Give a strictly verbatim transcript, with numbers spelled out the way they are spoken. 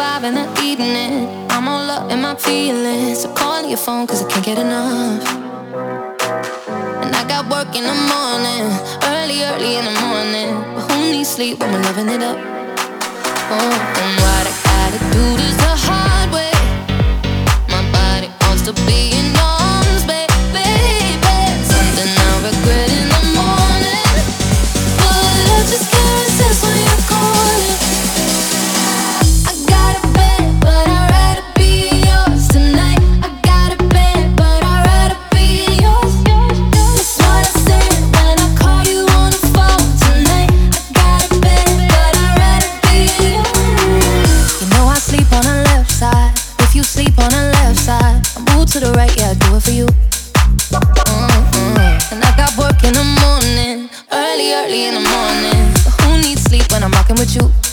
five in the evening. I'm all up in my feelings, so calling your phone cause I can't get enough. And I got work in the morning, early, early in the morning. But who needs sleep when we're loving it up? Oh, and what I gotta do this the hard way. My body wants to be in arms, baby, baby. Something I regret in the morning, but I just can't resist when you're calling. I got a bed, but I'd rather be yours tonight. I got a bed, but I'd rather be yours. That's what I said when I call you on the phone tonight. I got a bed, but I'd rather be yours. You know I sleep on the left side. If you sleep on the left side, I move to the right, yeah, I do it for you. Mm-hmm. And I got work in the morning, early, early in the morning. But who needs sleep when I'm rocking with you?